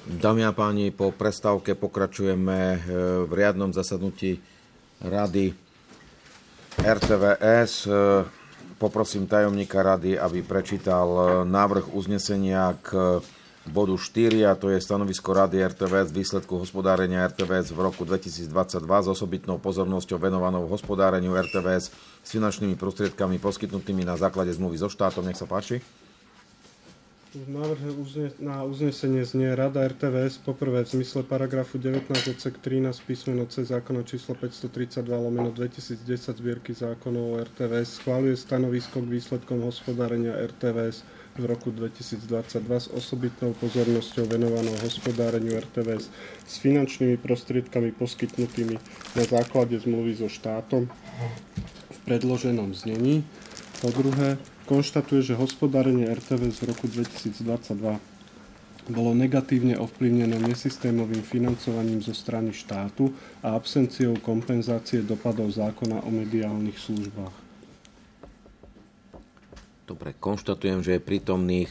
Dámy a páni, po prestávke pokračujeme v riadnom zasadnutí Rady RTVS. Poprosím tajomníka rady, aby prečítal návrh uznesenia k bodu 4, a to je stanovisko Rady RTVS výsledku hospodárenia RTVS v roku 2022 s osobitnou pozornosťou venovanou hospodáreniu RTVS s finančnými prostriedkami poskytnutými na základe zmluvy so štátom. Nech sa páči. Návrh na uznesenie znie: Rada RTVS poprvé v zmysle paragrafu 19 odsek 13 písmeno C zákona číslo 532/2010 zbierky zákonov o RTVS schvaľuje stanovisko k výsledkom hospodárenia RTVS v roku 2022 s osobitnou pozornosťou venovanou hospodáreniu RTVS s finančnými prostriedkami poskytnutými na základe zmluvy so štátom v predloženom znení. Po druhé, konštatuje, že hospodárenie RTVS v roku 2022 bolo negatívne ovplyvnené nesystémovým financovaním zo strany štátu a absenciou kompenzácie dopadov zákona o mediálnych službách. Dobre, konštatujem, že je prítomných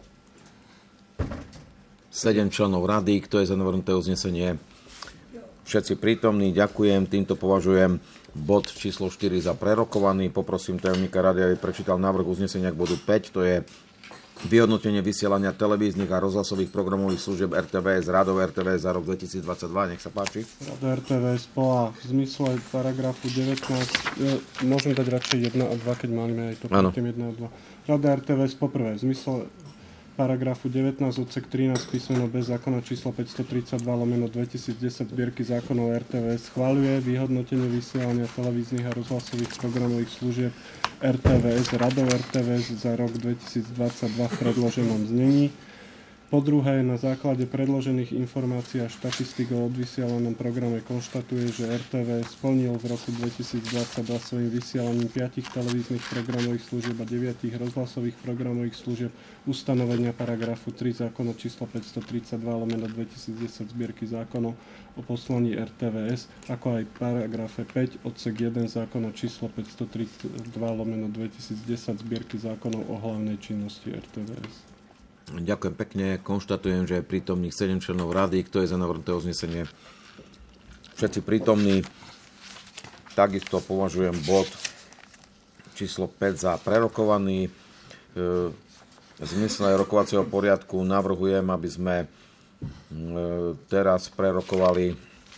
7 členov rady. Kto je za navrhnuté uznesenie? Všetci prítomní, ďakujem. Týmto považujem bod číslo 4 za prerokovaný. Poprosím tajomníka rady, aby prečítal návrh uznesenia k bodu 5, to je vyhodnotenie vysielania televíznych a rozhlasových programových služieb RTVS, Radov RTVS za rok 2022. Nech sa páči. Rada RTVS bola v zmysle paragrafu 19, môžem dať radšej 1 a 2, keď máme aj to predtým 1 a 2. Rada RTVS poprvé v zmysle paragrafu 19 odsek 13 písmeno B zákona číslo 532/2010 zbierky zákonov RTVS schvaľuje vyhodnotenie vysielania televíznych a rozhlasových programových služieb RTVS, Radov RTVS za rok 2022 v predloženom znení. Po druhé, na základe predložených informácií a štatistík o odvysielanom programe konštatuje, že RTVS splnil v roku 2022 svojím vysielaním 5 televíznych programových služieb a 9 rozhlasových programových služieb ustanovenia paragrafu 3 zákona číslo 532/2010 zbierky zákonov o poslaní RTVS, ako aj paragrafe 5 odsek 1 zákona číslo 532/2010 zbierky zákonov o hlavnej činnosti RTVS. Ďakujem pekne. Konštatujem, že je prítomných 7 členov rady. Kto je za navrhnuté uznesenie? Všetci prítomní. Takisto považujem bod číslo 5 za prerokovaný. V zmysle rokovacieho poriadku navrhujem, aby sme teraz prerokovali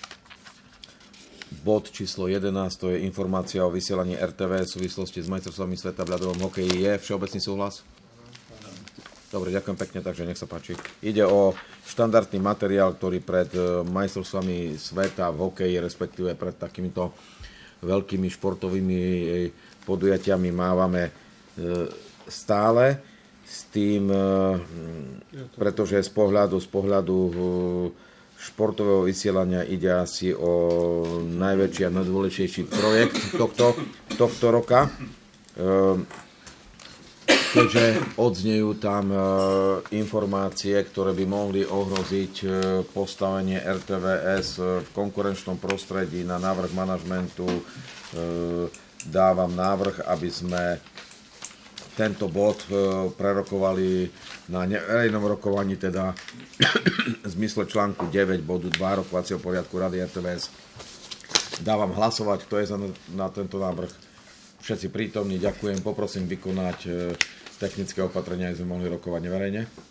bod číslo 11, to je informácia o vysielaní RTV v súvislosti s majstrovstvami sveta v ľadovom hokeji. Je všeobecný súhlas? Dobre, ďakujem pekne, takže nech sa páči. Ide o štandardný materiál, ktorý pred majstrovstvami sveta v hokeji, respektíve pred takýmito veľkými športovými podujatiami mávame stále. S tým, pretože z pohľadu športového vysielania ide asi o najväčší a najdôležitejší projekt tohto roka. Keďže odznejú tam informácie, ktoré by mohli ohroziť postavenie RTVS v konkurenčnom prostredí, na návrh manažmentu dávam návrh, aby sme tento bod prerokovali na neverejnom rokovaní, teda v zmysle článku 9 bodu 2 rokovacieho poriadku Rady RTVS. Dávam hlasovať, kto je na tento návrh. Všetci prítomní, ďakujem. Poprosím vykonať technické opatrenia, aby sme mohli rokovať neverejne.